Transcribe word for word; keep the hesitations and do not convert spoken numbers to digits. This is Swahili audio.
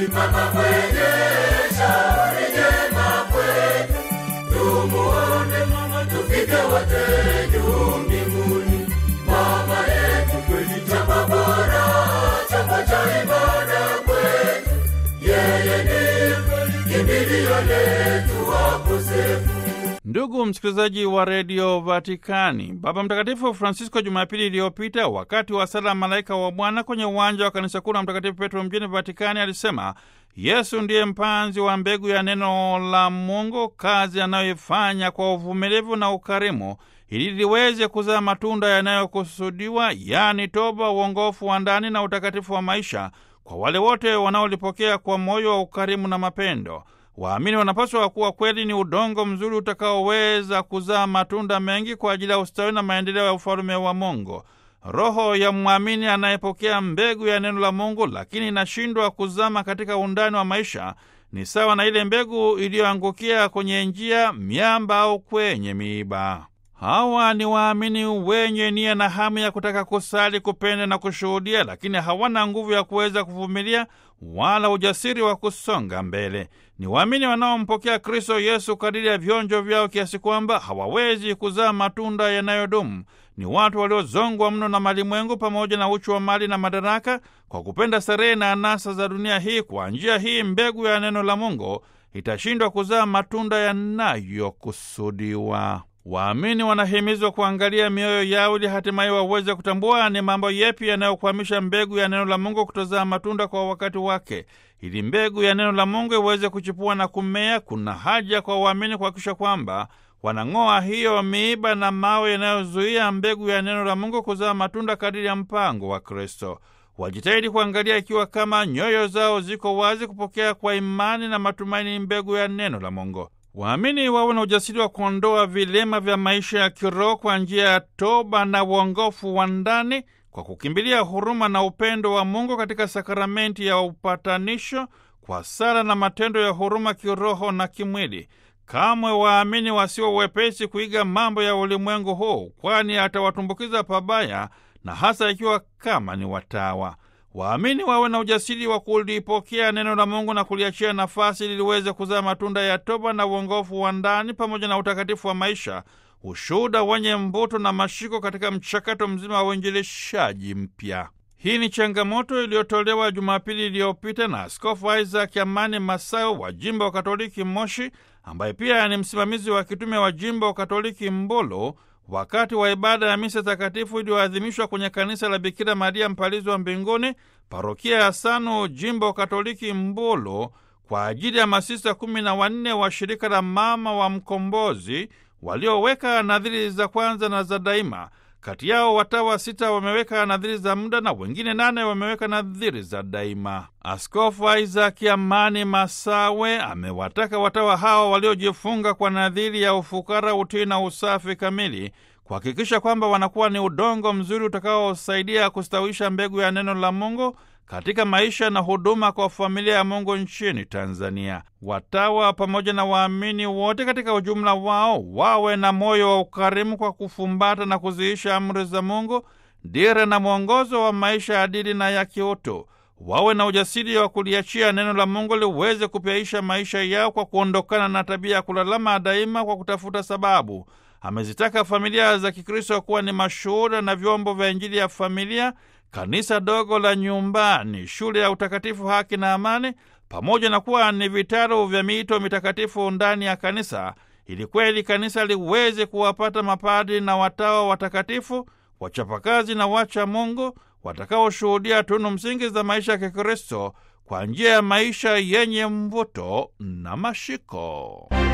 mama mwenye shauri jema kwetu. Tumuone mama tufike wote juu mbinguni. Mama yetu kweli chapa bora, chapa cha ibada kwetu. Yeye ndiye kimbilio letu wakosefu. Ndugu msikilizaji wa redio Vatikani, Baba Mtakatifu Francisco Jumapili iliyopita wakati wa sala malaika wa Bwana kwenye uwanja wa kanisa kuu la Mtakatifu Petro mjini Vatikani alisema Yesu ndiye mpanzi wa mbegu ya neno la Mungu, kazi anayoifanya kwa uvumilivu na ukarimu ili liweze kuzaa matunda yanayokusudiwa, yani toba, uongofu wa ndani na utakatifu wa maisha kwa wale wote wanaolipokea kwa moyo wa ukarimu na mapendo. Waamini wanapaswa kuwa kweli ni udongo mzuri utakaoweza kuzaa matunda mengi kwa ajili ya ustawi na maendeleo ya ufalme wa Mungu. Roho ya mwamini anayepokea mbegu ya neno la Mungu lakini inashindwa kuzama katika undani wa maisha ni sawa na ile mbegu iliyoangukia kwenye njia, miamba au kwenye miiba. Hawa ni waamini wenye nia na hamu ya kutaka kusali, kupenda na kushuhudia, lakini hawana nguvu ya kuweza kuvumilia wala ujasiri wa kusonga mbele. Ni waamini wanaompokea Kristo Yesu kadiri ya vionjo vyao kiasi kwamba hawawezi kuzaa matunda yanayodumu. Ni watu waliozongwa mno na malimwengu pamoja na uchu wa mali na madaraka, kwa kupenda starehe na anasa za dunia hii. Kwa njia hii mbegu ya neno la Mungu itashindwa kuzaa matunda yanayokusudiwa. Waamini wanahimizwa kuangalia mioyo yao ili hatimaye waweze kutambua ni mambo yepi yanayokwamisha mbegu ya neno la Mungu kutozaa matunda kwa wakati wake. Ili mbegu ya neno la Mungu iweze kuchipua na kumea, kuna haja kwa waamini kuhakikisha kwamba wanang'oa hiyo miiba na mawe yanayozuia mbegu ya neno la Mungu kuzaa matunda kadiri ya mpango wa Kristo. Wajitahidi kuangalia ikiwa kama nyoyo zao ziko wazi kupokea kwa imani na matumaini mbegu ya neno la Mungu. Waamini wawe na ujasiri wa kuondoa vilema vya maisha ya kiroho kwa njia ya toba na uongofu wa ndani, kwa kukimbilia huruma na upendo wa Mungu katika sakramenti ya upatanisho, kwa sala na matendo ya huruma kiroho na kimwili. Kamwe waamini wasiwe wepesi kuiga mambo ya ulimwengu huu, kwani atawatumbukiza pabaya, na hasa ikiwa kama ni watawa. Waamini wawe na ujasiri wa kulipokea neno la Mungu na kuliachia nafasi ili liweze kuzaa matunda ya toba na uongofu wa ndani pamoja na utakatifu wa maisha, ushuhuda wenye mvuto na mashiko katika mchakato mzima wa uinjilishaji mpya. Hii ni changamoto iliyotolewa Jumapili iliyopita na Askofu Isaac Amani Masayo wa Jimbo wa Katoliki Moshi, ambaye pia ni msimamizi wa kitume wa Jimbo wa Katoliki Mbulu, wakati wa ibada ya misa takatifu iliyoadhimishwa kwenye kanisa la Bikira Maria Mpalizi wa Mbinguni, parokia ya Sanu, Jimbo Katoliki Mbulu, kwa ajili ya masista kumi na wanne wa shirika la Mama wa Mkombozi walioweka nadhiri za kwanza na za daima. Kati yao watawa sita wameweka nadhiri za muda na wengine nane wameweka nadhiri za daima. Askofu Isaac Amani Masawe amewataka watawa hao waliojifunga kwa nadhiri ya ufukara, utii na usafi kamili kuhakikisha kwamba wanakuwa ni udongo mzuri utakaosaidia kustawisha mbegu ya neno la Mungu katika maisha na huduma kwa familia ya Mungu nchini Tanzania. Watawa pamoja na waamini wote katika ujumla wao wawe na moyo wa ukarimu kwa kufumbata na kuziisha amri za Mungu, dira na mwongozo wa maisha adili na ya kiutu. Wawe na ujasiri wa kuliachia neno la Mungu liweze kupyaisha maisha yao kwa kuondokana na tabia ya kulalama daima kwa kutafuta sababu. Amezitaka familia za Kikristo kuwa ni mashuhuda na vyombo vya Injili ya familia, kanisa dogo la nyumbani, shule ya utakatifu, haki na amani, pamoja na kuwa ni vitaru vya miito mitakatifu ndani ya kanisa, ili kweli kanisa liweze kuwapata mapadri na watawa watakatifu, wachapakazi na wacha Mungu, watakaoshuhudia tunu msingi za maisha ya Kikristo kwa njia ya maisha yenye mvuto na mashiko.